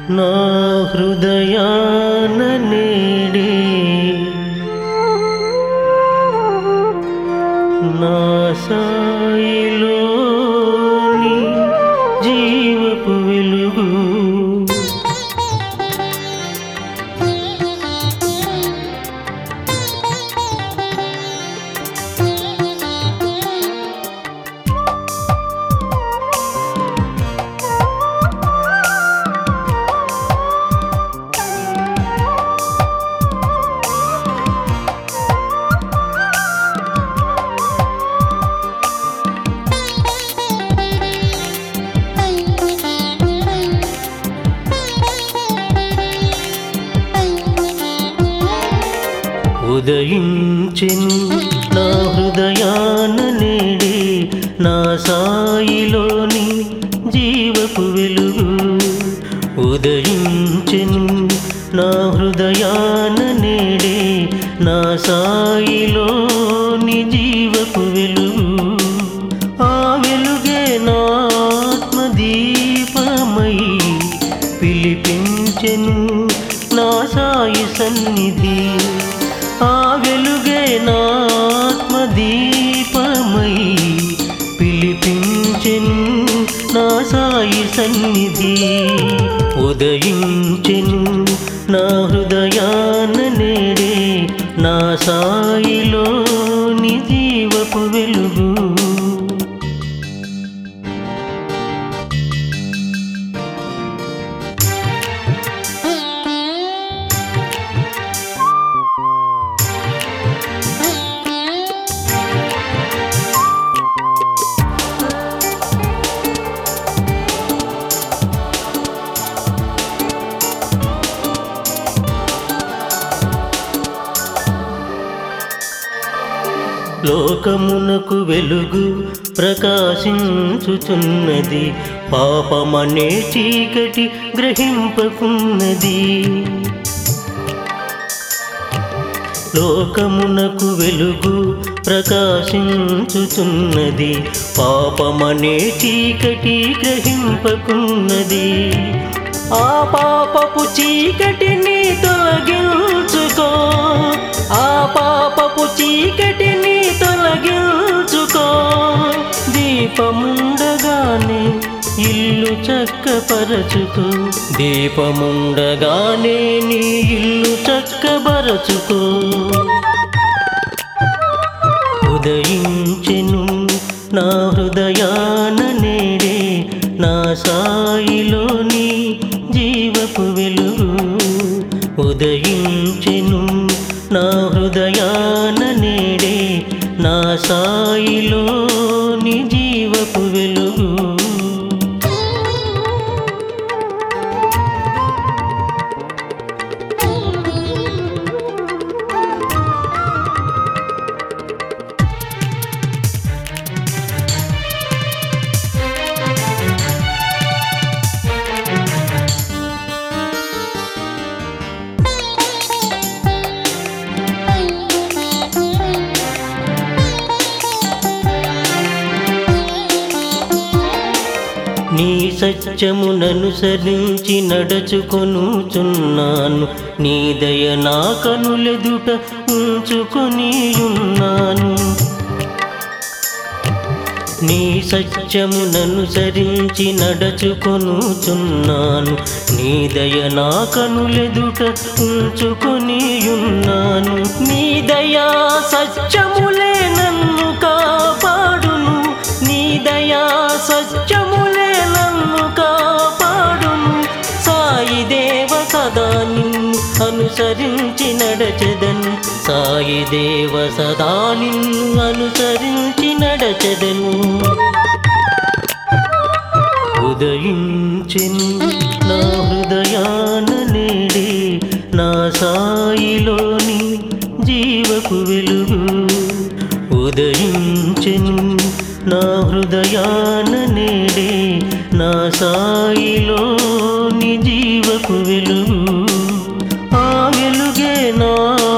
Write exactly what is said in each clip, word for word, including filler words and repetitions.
నా హృదయాన నేడే నా సాయిలోని జీవపు వెలుగు ఉదయించెను నా హృదయాన నేడే నా సాయిలోని జీవపు వెలుగు ఉదయించెను నా హృదయాన నేడే నా సాయిలోని జీవపు వెలుగు ఆ వెలుగే నా ఆత్మదీపమై పిలిపించెను నా సాయి సన్నిధి ఆ వెలుగే నా ఆత్మదీపమై పిలిపించెను నా సాయి సన్నిధి ఉదయించెను నా హృదయాన నేడే నా సాయిలోని జీవపు వెలుగు లోకమునకు వెలుగు ప్రకాశించుచున్నది పాపమనే చీకటి గ్రహింపకున్నది లోకమునకు వెలుగు ప్రకాశించుచున్నది పాపమనే చీకటి గ్రహింపకున్నది ఆ పాపపు చీకటిని తొలగించుకో ఆ పాపపు చీకటిని తొలగించుకో దీపముండగానే ఇల్లు చక్కపరచుకో దీపముండగానే నీ ఇల్లు చక్కబరచుకో ఉదయించెను నా హృదయాన నేడే నా సాయిలోని జీవపు వెలుగు ఉదయించెను నా హృదయాన నేడే నా సాయిలోని జీవపు వెలుగు నీ సత్యముననుసరించి నడుచుకొనుచున్నాను నీ దయ నా కనులెదుట ఉంచుకొని ఉన్నాను నీ సత్యముననుసరించి నడుచుకొనుచున్నాను నీ దయ నా కనులెదుట ఉంచుకొని ఉన్నాను నీ దయా సత్యములే నన్ను కాపాడును నీ దయా సత్యములే నన్ను కాపాడును సాయి దేవ సదా నిన్ను అనుసరించి నడచెదను సాయి దేవ సదా నిన్ను అనుసరించి నడచెదను ఉదయించెను నా హృదయాన నేడే నా సాయిలోని జీవపు వెలుగు ఉదయించెను నా హృదయాన నేడే నా సాయిలోని జీవపు వెలుగు ఆ వెలుగే నా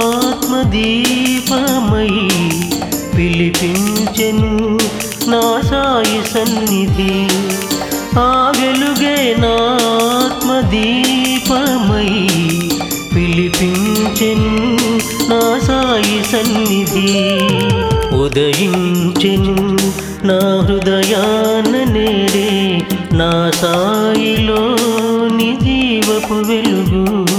ఆత్మదీపమై పిలిపించెను నా సాయి సన్నిధి ఆ వెలుగే నా ఆత్మ ఆత్మదీపమై పిలిపించెను నా సాయి సన్నిధి. ఉదయించెను నా హృదయాన నేడే నా సాయిలోని జీవపు వెలుగు.